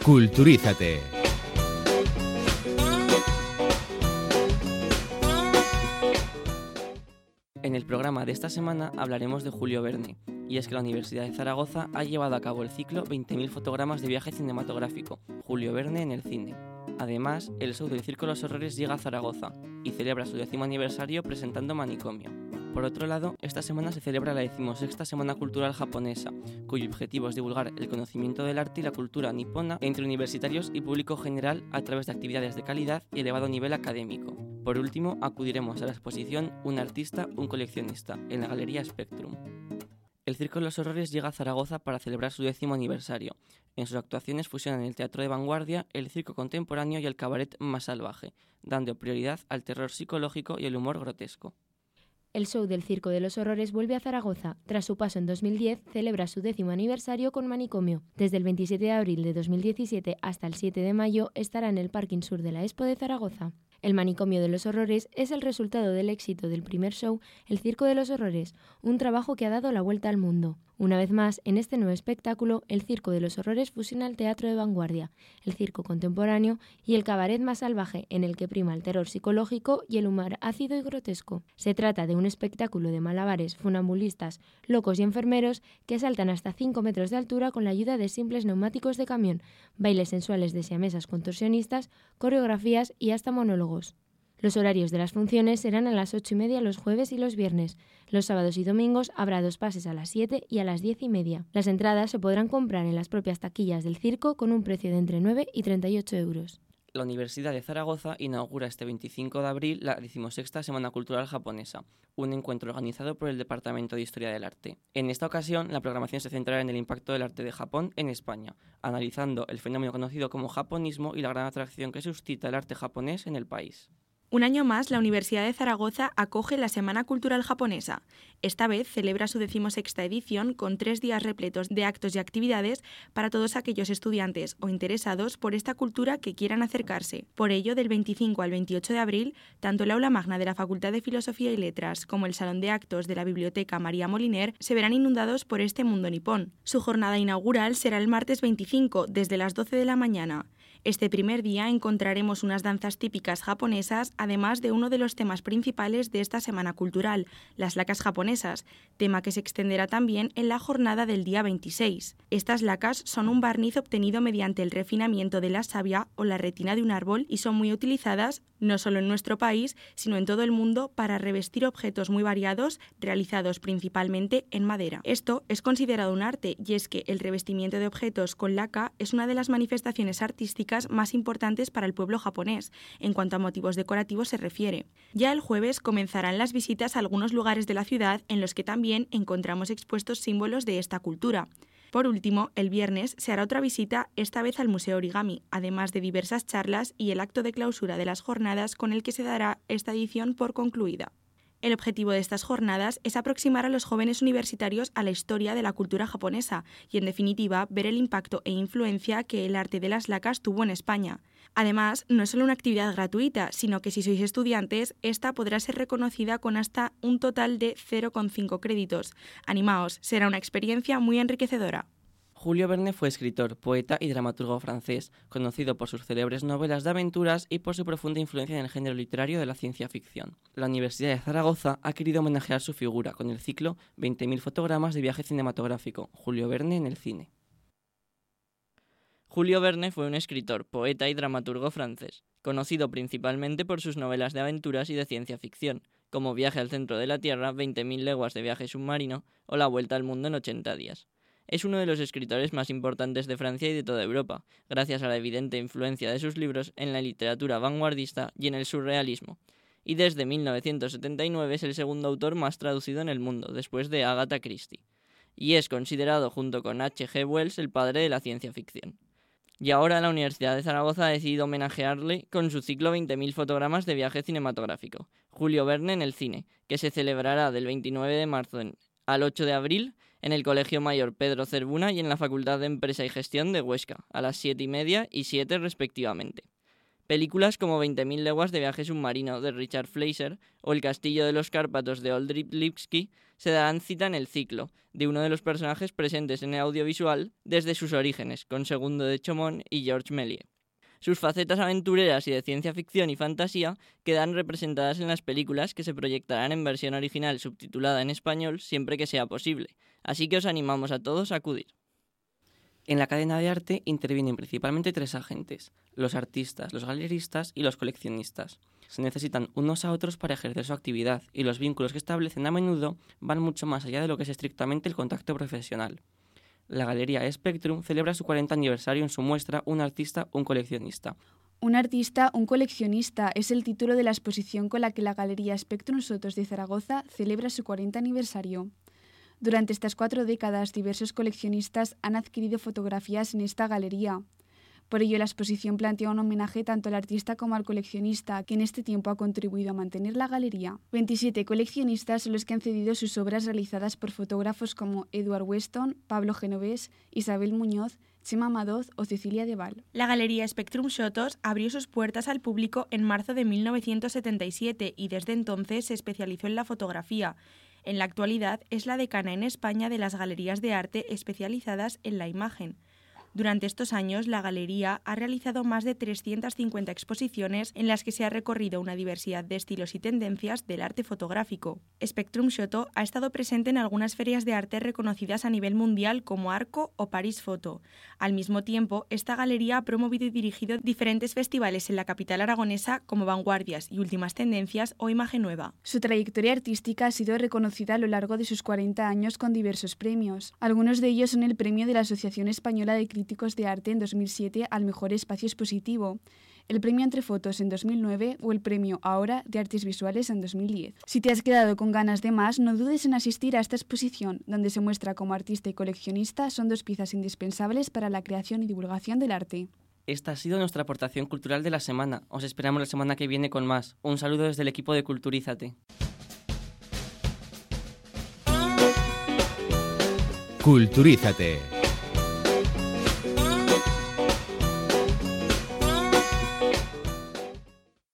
Culturízate. En el programa de esta semana hablaremos de Julio Verne, y es que la Universidad de Zaragoza ha llevado a cabo el ciclo 20.000 fotogramas de viaje cinematográfico, Julio Verne en el cine. Además, el show del Circo de los Horrores llega a Zaragoza y celebra su 10º aniversario presentando Manicomio. Por otro lado, esta semana se celebra la 16ª Semana Cultural Japonesa, cuyo objetivo es divulgar el conocimiento del arte y la cultura nipona entre universitarios y público general a través de actividades de calidad y elevado nivel académico. Por último, acudiremos a la exposición Un artista, un coleccionista, en la Galería Spectrum. El Circo de los Horrores llega a Zaragoza para celebrar su 10º aniversario. En sus actuaciones fusionan el teatro de vanguardia, el circo contemporáneo y el cabaret más salvaje, dando prioridad al terror psicológico y el humor grotesco. El show del Circo de los Horrores vuelve a Zaragoza. Tras su paso en 2010, celebra su 10º aniversario con Manicomio. Desde el 27 de abril de 2017 hasta el 7 de mayo estará en el Parking Sur de la Expo de Zaragoza. El Manicomio de los Horrores es el resultado del éxito del primer show, El Circo de los Horrores, un trabajo que ha dado la vuelta al mundo. Una vez más, en este nuevo espectáculo, el Circo de los Horrores fusiona el teatro de vanguardia, el circo contemporáneo y el cabaret más salvaje, en el que prima el terror psicológico y el humor ácido y grotesco. Se trata de un espectáculo de malabares, funambulistas, locos y enfermeros que saltan hasta 5 metros de altura con la ayuda de simples neumáticos de camión, bailes sensuales de siamesas contorsionistas, coreografías y hasta monólogos. Los horarios de las funciones serán a las 8:30 los jueves y los viernes. Los sábados y domingos habrá 2 pases a las 7 y a las 10:30. Las entradas se podrán comprar en las propias taquillas del circo con un precio de entre 9 y 38 euros. La Universidad de Zaragoza inaugura este 25 de abril la 16ª Semana Cultural Japonesa, un encuentro organizado por el Departamento de Historia del Arte. En esta ocasión, la programación se centrará en el impacto del arte de Japón en España, analizando el fenómeno conocido como japonismo y la gran atracción que suscita el arte japonés en el país. Un año más, la Universidad de Zaragoza acoge la Semana Cultural Japonesa. Esta vez celebra su 16ª edición con 3 días repletos de actos y actividades para todos aquellos estudiantes o interesados por esta cultura que quieran acercarse. Por ello, del 25 al 28 de abril, tanto el aula magna de la Facultad de Filosofía y Letras como el Salón de Actos de la Biblioteca María Moliner se verán inundados por este mundo nipón. Su jornada inaugural será el martes 25, desde las 12 de la mañana. Este primer día encontraremos unas danzas típicas japonesas, además de uno de los temas principales de esta semana cultural, las lacas japonesas, tema que se extenderá también en la jornada del día 26. Estas lacas son un barniz obtenido mediante el refinamiento de la savia o la retina de un árbol y son muy utilizadas no solo en nuestro país, sino en todo el mundo para revestir objetos muy variados, realizados principalmente en madera. Esto es considerado un arte, y es que el revestimiento de objetos con laca es una de las manifestaciones artísticas más importantes para el pueblo japonés, en cuanto a motivos decorativos se refiere. Ya el jueves comenzarán las visitas a algunos lugares de la ciudad en los que también encontramos expuestos símbolos de esta cultura. Por último, el viernes se hará otra visita, esta vez al Museo Origami, además de diversas charlas y el acto de clausura de las jornadas con el que se dará esta edición por concluida. El objetivo de estas jornadas es aproximar a los jóvenes universitarios a la historia de la cultura japonesa y, en definitiva, ver el impacto e influencia que el arte de las lacas tuvo en España. Además, no es solo una actividad gratuita, sino que si sois estudiantes, esta podrá ser reconocida con hasta un total de 0,5 créditos. Animaos, será una experiencia muy enriquecedora. Julio Verne fue escritor, poeta y dramaturgo francés, conocido por sus célebres novelas de aventuras y por su profunda influencia en el género literario de la ciencia ficción. La Universidad de Zaragoza ha querido homenajear su figura con el ciclo 20.000 fotogramas de viaje cinematográfico, Julio Verne en el cine. Julio Verne fue un escritor, poeta y dramaturgo francés, conocido principalmente por sus novelas de aventuras y de ciencia ficción, como Viaje al centro de la Tierra, 20.000 leguas de viaje submarino o La vuelta al mundo en 80 días. Es uno de los escritores más importantes de Francia y de toda Europa, gracias a la evidente influencia de sus libros en la literatura vanguardista y en el surrealismo. Y desde 1979 es el segundo autor más traducido en el mundo, después de Agatha Christie. Y es considerado, junto con H.G. Wells, el padre de la ciencia ficción. Y ahora la Universidad de Zaragoza ha decidido homenajearle con su ciclo 20.000 fotogramas de viaje cinematográfico, Julio Verne en el cine, que se celebrará del 29 de marzo al 8 de abril en el Colegio Mayor Pedro Cervuna y en la Facultad de Empresa y Gestión de Huesca, a las 7:30 y 7 respectivamente. Películas como 20.000 leguas de viaje submarino de Richard Fleischer o El castillo de los Cárpatos de Oldrich Lipski se darán cita en el ciclo, de uno de los personajes presentes en el audiovisual desde sus orígenes, con Segundo de Chaumont y Georges Méliès. Sus facetas aventureras y de ciencia ficción y fantasía quedan representadas en las películas que se proyectarán en versión original subtitulada en español siempre que sea posible, así que os animamos a todos a acudir. En la cadena de arte intervienen principalmente 3 agentes: los artistas, los galeristas y los coleccionistas. Se necesitan unos a otros para ejercer su actividad y los vínculos que establecen a menudo van mucho más allá de lo que es estrictamente el contacto profesional. La Galería Spectrum celebra su 40 aniversario en su muestra Un artista, un coleccionista. Un artista, un coleccionista es el título de la exposición con la que la Galería Spectrum Sotos de Zaragoza celebra su 40 aniversario. Durante estas 4 décadas, diversos coleccionistas han adquirido fotografías en esta galería. Por ello, la exposición plantea un homenaje tanto al artista como al coleccionista, que en este tiempo ha contribuido a mantener la galería. 27 coleccionistas son los que han cedido sus obras realizadas por fotógrafos como Edward Weston, Pablo Genovés, Isabel Muñoz, Chema Madoz o Cecilia Deval. La Galería Spectrum Sotos abrió sus puertas al público en marzo de 1977 y desde entonces se especializó en la fotografía. En la actualidad es la decana en España de las galerías de arte especializadas en la imagen. Durante estos años, la galería ha realizado más de 350 exposiciones en las que se ha recorrido una diversidad de estilos y tendencias del arte fotográfico. Spectrum Soto ha estado presente en algunas ferias de arte reconocidas a nivel mundial como Arco o Paris Photo. Al mismo tiempo, esta galería ha promovido y dirigido diferentes festivales en la capital aragonesa como Vanguardias y Últimas Tendencias o Imagen Nueva. Su trayectoria artística ha sido reconocida a lo largo de sus 40 años con diversos premios. Algunos de ellos son el premio de la Asociación Española de Críticos de Arte en 2007 al Mejor Espacio Expositivo, el premio Entre Fotos en 2009 o el premio Ahora de Artes Visuales en 2010. Si te has quedado con ganas de más, no dudes en asistir a esta exposición, donde se muestra como artista y coleccionista son 2 piezas indispensables para la creación y divulgación del arte. Esta ha sido nuestra aportación cultural de la semana. Os esperamos la semana que viene con más. Un saludo desde el equipo de Culturízate. Culturízate.